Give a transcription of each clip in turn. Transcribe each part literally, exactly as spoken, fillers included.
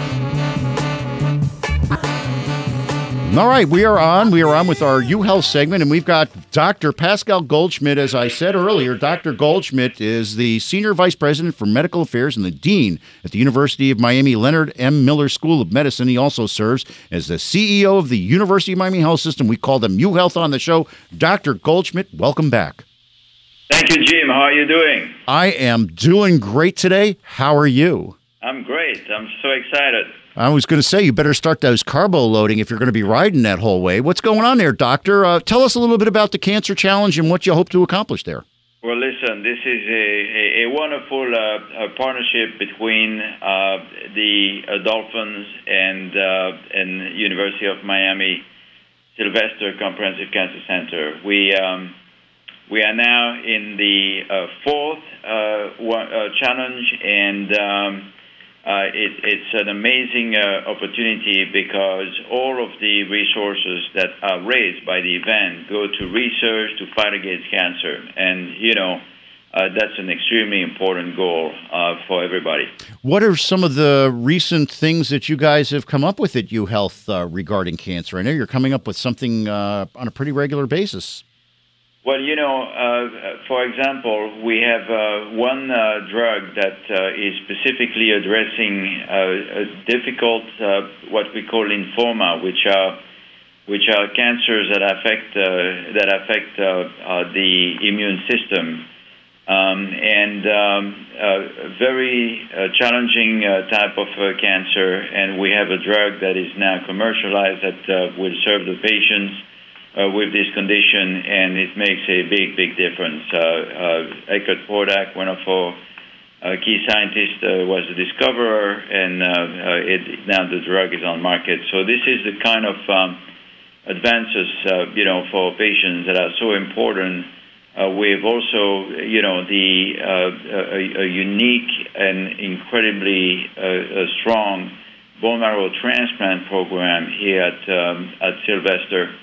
All right, we are on. We are on with our UHealth segment, and we've got Doctor Pascal Goldschmidt. As I said earlier, Doctor Goldschmidt is the Senior Vice President for Medical Affairs and the Dean at the University of Miami Leonard M. Miller School of Medicine. He also serves as the C E O of the University of Miami Health System. We call them UHealth on the show. Doctor Goldschmidt, welcome back. Thank you, Jim. How are you doing? I am doing great today. How are you? I'm great. I'm so excited. I was going to say, you better start those carbo loading if you're going to be riding that whole way. What's going on there, Doctor? Uh, tell us a little bit about the Cancer Challenge and what you hope to accomplish there. Well, listen, this is a, a, a wonderful uh, a partnership between uh, the uh, Dolphins and uh, and University of Miami Sylvester Comprehensive Cancer Center. We um, we are now in the uh, fourth uh, one, uh, challenge, and um, Uh, it, it's an amazing uh, opportunity because all of the resources that are raised by the event go to research to fight against cancer. And, you know, uh, that's an extremely important goal uh, for everybody. What are some of the recent things that you guys have come up with at UHealth uh, regarding cancer? I know you're coming up with something uh, on a pretty regular basis. Well, you know, uh, for example, we have uh, one uh, drug that uh, is specifically addressing uh, a difficult, uh, what we call lymphoma, which are which are cancers that affect uh, that affect uh, uh, the immune system, um, and um, a very uh, challenging uh, type of uh, cancer. And we have a drug that is now commercialized that uh, will serve the patients Uh, with this condition, and it makes a big, big difference. Uh, uh, Eckert Pordak, one of our uh, key scientists, uh, was the discoverer, and uh, uh, it, now the drug is on market. So this is the kind of um, advances, uh, you know, for patients that are so important. Uh, we've also, you know, the uh, a, a unique and incredibly uh, a strong bone marrow transplant program here at um, at Sylvester.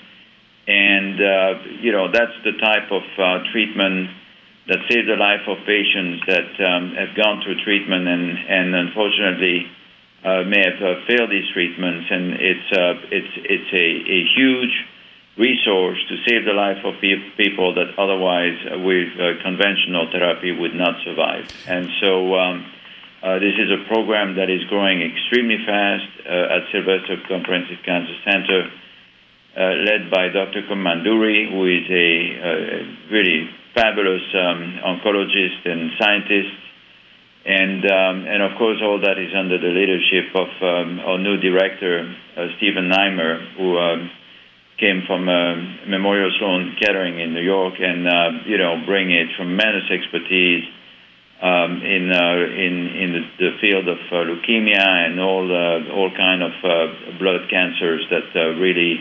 And, uh, you know, that's the type of uh, treatment that saved the life of patients that um, have gone through treatment and, and unfortunately uh, may have uh, failed these treatments. And it's uh, it's it's a, a huge resource to save the life of pe- people that otherwise uh, with uh, conventional therapy would not survive. And so um, uh, this is a program that is growing extremely fast uh, at Sylvester Comprehensive Cancer Center. Uh, led by Doctor Komanduri, who is a uh, really fabulous um, oncologist and scientist. And, um, and of course, all that is under the leadership of um, our new director, uh, Stephen Neimer, who um, came from uh, Memorial Sloan Kettering in New York and, uh, you know, bring a tremendous expertise um, in, uh, in, in the, the field of uh, leukemia and all, uh, all kind of uh, blood cancers that uh, really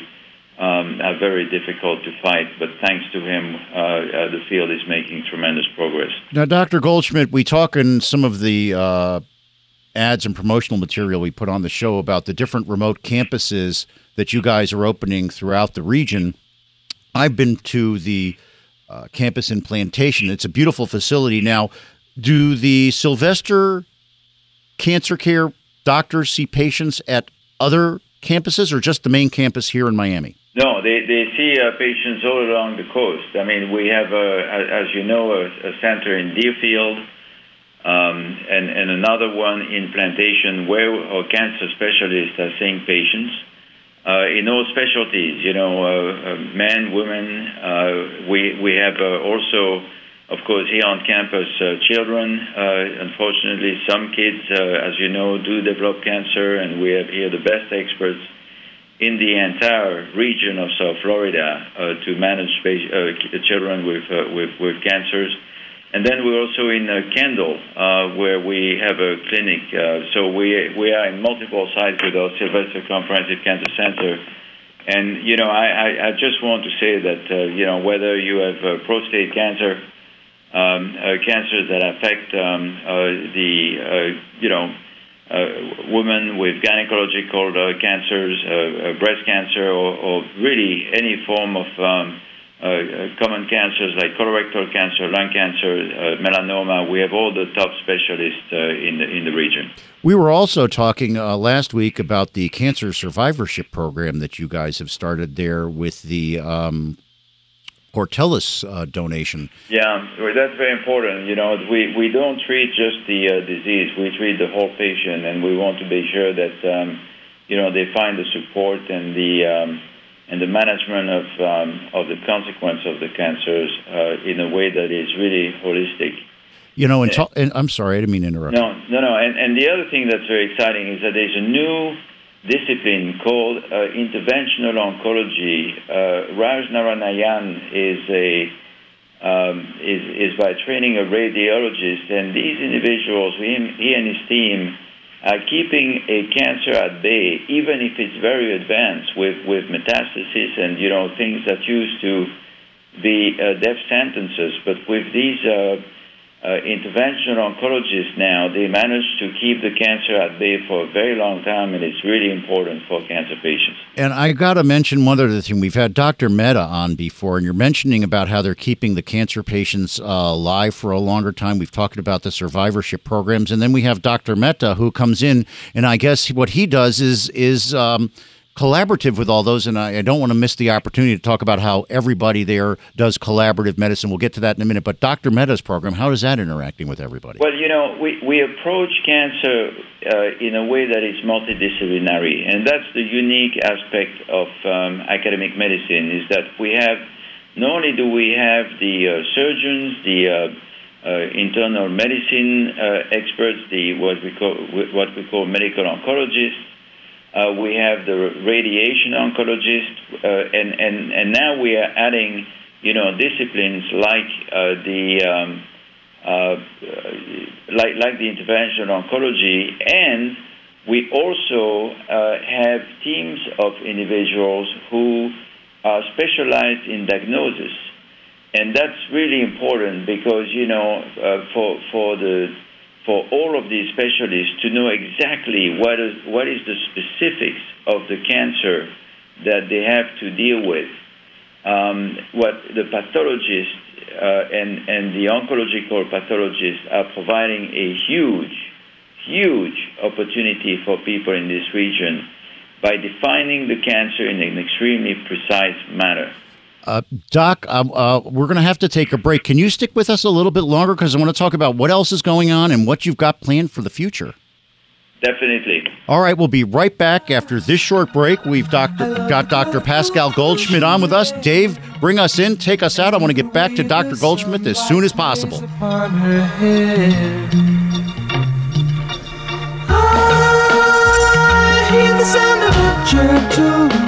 Um, are very difficult to fight, but thanks to him, uh, uh, the field is making tremendous progress. Now, Doctor Goldschmidt, we talk in some of the uh, ads and promotional material we put on the show about the different remote campuses that you guys are opening throughout the region. I've been to the uh, campus in Plantation. It's a beautiful facility. Now, do the Sylvester Cancer Care doctors see patients at other campuses or just the main campus here in Miami? No, they, they see uh, patients all along the coast. I mean, we have, uh, as you know, a, a center in Deerfield um, and, and another one in Plantation where our cancer specialists are seeing patients uh, in all specialties, you know, uh, uh, men, women. Uh, we, we have uh, also, of course, here on campus, uh, children. Uh, unfortunately, some kids, uh, as you know, do develop cancer, and we have here the best experts in the entire region of South Florida uh, to manage uh, children with, uh, with with cancers. And then we're also in uh, Kendall, uh, where we have a clinic. Uh, so we we are in multiple sites with our Sylvester Comprehensive Cancer Center. And, you know, I, I, I just want to say that, uh, you know, whether you have uh, prostate cancer, um, uh, cancers that affect um, uh, the, uh, you know, Uh, women with gynecological uh, cancers, uh, uh, breast cancer, or, or really any form of um, uh, common cancers like colorectal cancer, lung cancer, uh, melanoma. We have all the top specialists uh, in the in the region. We were also talking uh, last week about the cancer survivorship program that you guys have started there with the um, Cortellis uh, donation. Yeah, well, that's very important. You know, we, we don't treat just the uh, disease. We treat the whole patient, and we want to be sure that, um, you know, they find the support and the um, and the management of um, of the consequence of the cancers uh, in a way that is really holistic. You know, and, ta- and I'm sorry, I didn't mean to interrupt. No, no, no. And, and the other thing that's very exciting is that there's a new discipline called uh, interventional oncology. Uh, Raj Naranayan is a um, is is by training a radiologist, and these individuals, he, he and his team, are keeping a cancer at bay, even if it's very advanced with with metastasis and you know things that used to be uh, death sentences. But with these uh, Uh, interventional oncologists now, they manage to keep the cancer at bay for a very long time, and it's really important for cancer patients. And I got to mention one other thing. We've had Doctor Mehta on before, and you're mentioning about how they're keeping the cancer patients uh, alive for a longer time. We've talked about the survivorship programs, and then we have Doctor Mehta who comes in, and I guess what he does is is um, collaborative with all those, and I, I don't want to miss the opportunity to talk about how everybody there does collaborative medicine. We'll get to that in a minute. But Doctor Mehta's program, how is that interacting with everybody? Well, you know, we, we approach cancer uh, in a way that is multidisciplinary, and that's the unique aspect of um, academic medicine, is that we have, not only do we have the uh, surgeons, the uh, uh, internal medicine uh, experts, the what we call what we call medical oncologists, Uh, we have the radiation oncologist, uh, and, and, and now we are adding, you know, disciplines like uh, the um, uh, like like the interventional oncology, and we also uh, have teams of individuals who are specialized in diagnosis, and that's really important because you know uh, for for the for all of these specialists to know exactly what is what is the specifics of the cancer that they have to deal with. Um, what the pathologists uh, and, and the oncological pathologists are providing a huge, huge opportunity for people in this region by defining the cancer in an extremely precise manner. Uh, Doc, um, uh, we're going to have to take a break. Can you stick with us a little bit longer? Because I want to talk about what else is going on and what you've got planned for the future. Definitely. All right, we'll be right back after this short break. We've doctor, got Doctor Pascal Goldschmidt on with us. Dave, bring us in, take us out. I want to get back to Doctor Goldschmidt as soon as possible. I hear the sound of a gentle